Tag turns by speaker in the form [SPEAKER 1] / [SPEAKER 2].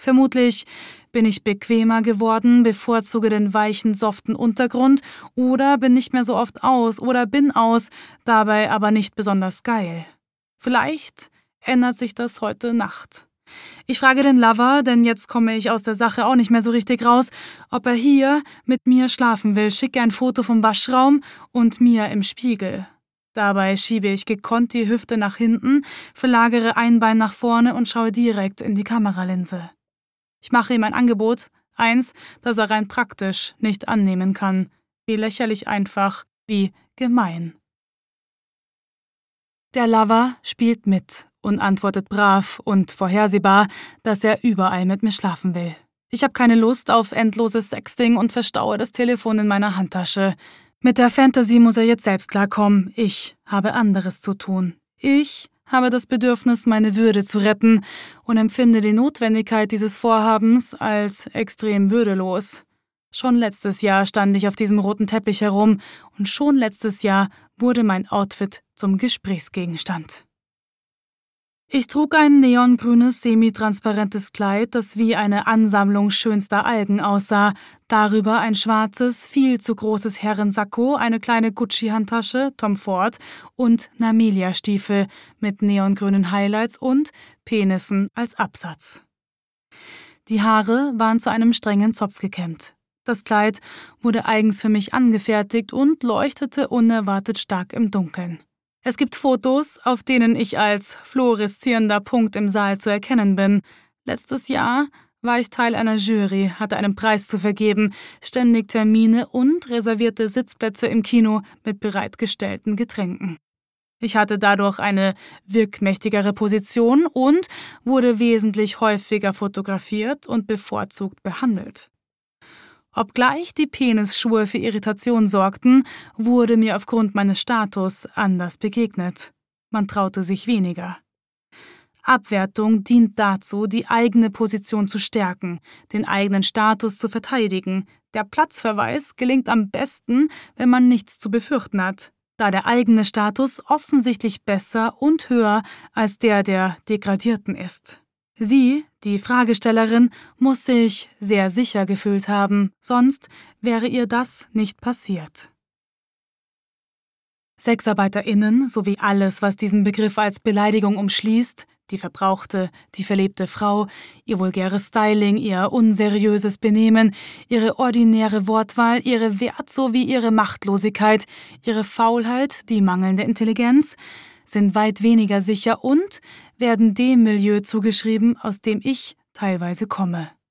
[SPEAKER 1] Vermutlich bin ich bequemer geworden, bevorzuge den weichen, soften Untergrund oder bin nicht mehr so oft aus oder bin aus, dabei aber nicht besonders geil. Vielleicht ändert sich das heute Nacht. Ich frage den Lover, denn jetzt komme ich aus der Sache auch nicht mehr so richtig raus, ob er hier mit mir schlafen will, schicke ein Foto vom Waschraum und mir im Spiegel. Dabei schiebe ich gekonnt die Hüfte nach hinten, verlagere ein Bein nach vorne und schaue direkt in die Kameralinse. Ich mache ihm ein Angebot, eins, das er rein praktisch nicht annehmen kann. Wie lächerlich einfach, wie gemein. Der Lover spielt mit und antwortet brav und vorhersehbar, dass er überall mit mir schlafen will. Ich habe keine Lust auf endloses Sexting und verstaue das Telefon in meiner Handtasche. Mit der Fantasy muss er jetzt selbst klarkommen. Ich habe anderes zu tun. Ich habe das Bedürfnis, meine Würde zu retten und empfinde die Notwendigkeit dieses Vorhabens als extrem würdelos. Schon letztes Jahr stand ich auf diesem roten Teppich herum und schon letztes Jahr wurde mein Outfit zum Gesprächsgegenstand. Ich trug ein neongrünes, semitransparentes Kleid, das wie eine Ansammlung schönster Algen aussah, darüber ein schwarzes, viel zu großes Herrensakko, eine kleine Gucci-Handtasche, Tom Ford und Namelia-Stiefel mit neongrünen Highlights und Penissen als Absatz. Die Haare waren zu einem strengen Zopf gekämmt. Das Kleid wurde eigens für mich angefertigt und leuchtete unerwartet stark im Dunkeln. Es gibt Fotos, auf denen ich als fluoreszierender Punkt im Saal zu erkennen bin. Letztes Jahr war ich Teil einer Jury, hatte einen Preis zu vergeben, ständig Termine und reservierte Sitzplätze im Kino mit bereitgestellten Getränken. Ich hatte dadurch eine wirkmächtigere Position und wurde wesentlich häufiger fotografiert und bevorzugt behandelt. Obgleich die Penisschuhe für Irritation sorgten, wurde mir aufgrund meines Status anders begegnet. Man traute sich weniger. Abwertung dient dazu, die eigene Position zu stärken, den eigenen Status zu verteidigen. Der Platzverweis gelingt am besten, wenn man nichts zu befürchten hat, da der eigene Status offensichtlich besser und höher als der Degradierten ist. Sie, die Fragestellerin, muss sich sehr sicher gefühlt haben, sonst wäre ihr das nicht passiert. SexarbeiterInnen sowie alles, was diesen Begriff als Beleidigung umschließt, die verbrauchte, die verlebte Frau, ihr vulgäres Styling, ihr unseriöses Benehmen, ihre ordinäre Wortwahl, ihre Wert- sowie ihre Machtlosigkeit, ihre Faulheit, die mangelnde Intelligenz, sind weit weniger sicher und werden dem Milieu zugeschrieben, aus dem ich teilweise komme.